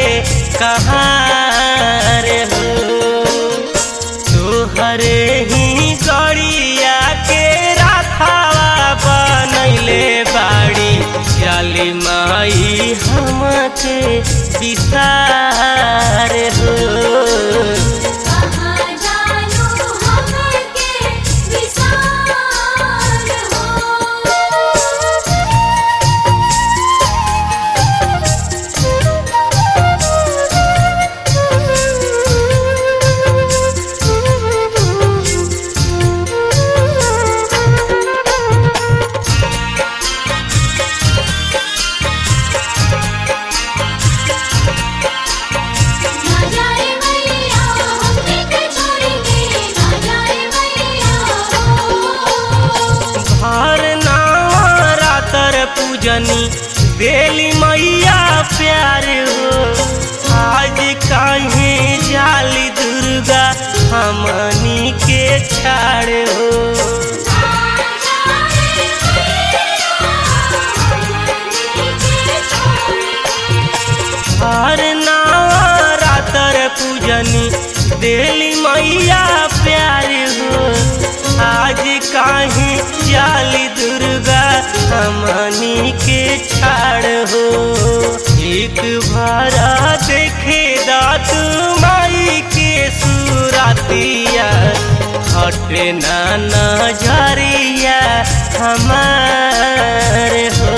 कहाँ रे हो। तोहरे ही गड़िया के राथावा बनैले बाड़ी जाली माई हमके बिसार हो। पूजनी देली मैया प्यार हो। आज काहे जाली दुर्गा हमनी के छाड़ हो। हर नवरात्र पूजनी देली मैया प्यार हो। आज काहे जाली दुर्गा हमनी के छाड़ हो। एक भरा देखे दात माई के सुरातिया हटे ना नजरिया हमार हो।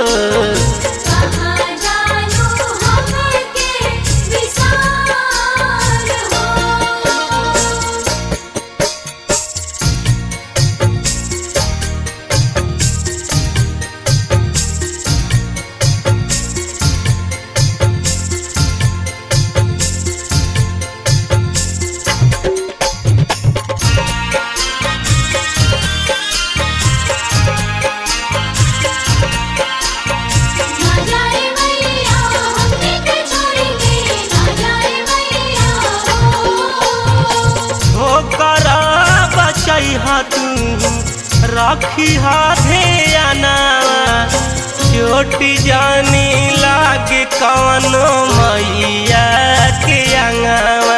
राखी हाथे अनावा चोट जानी लागे कवनो मैया के अंगावा।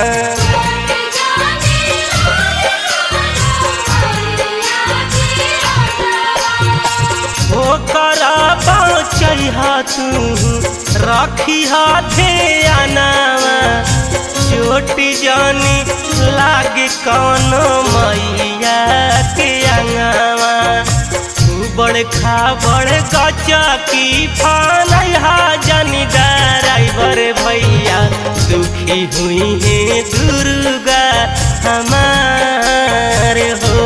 ओकरा बचैहा तू राखी हाथे अनावा चोट जानी लागे कवनो मैया के अंगावा। बड़ खाबड़ गचा की फानहा जानी ड्राइवर भैया दुखी हुई है दुर्गा हमार हो।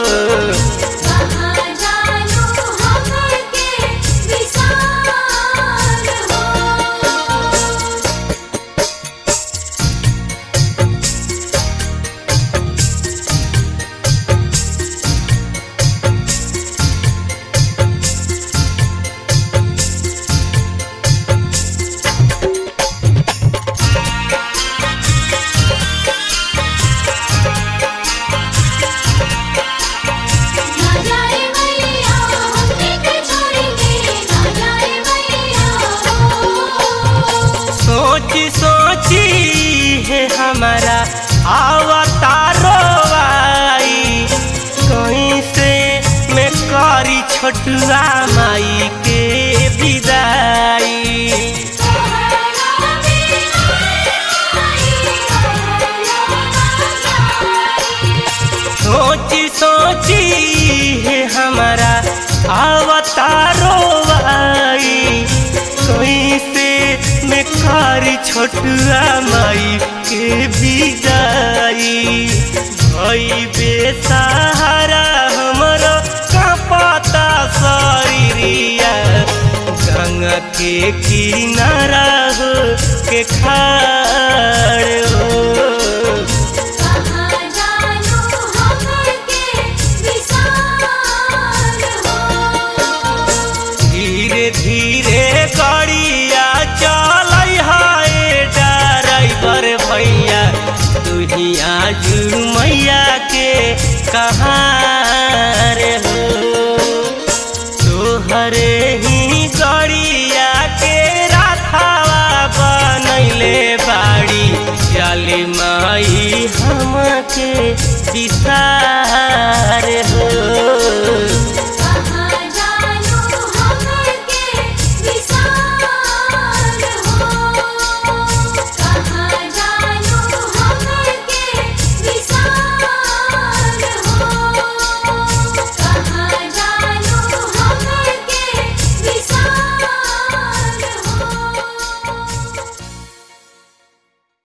हमारा अवतारो आई कहीं से मैं करी छोटुआ माई के विदाई। सोची सोची है हमारा अवतारो आई कहीं से मैं करी छोटुआ माई के विदाई। भई बेसहारा हमरो कांपता शरीरिया गंगा के किनारा हो के खाड़ हो। धीरे धीरे गाड़िया चल ड्राइवर भैया तू ही आज मैया के कहाँ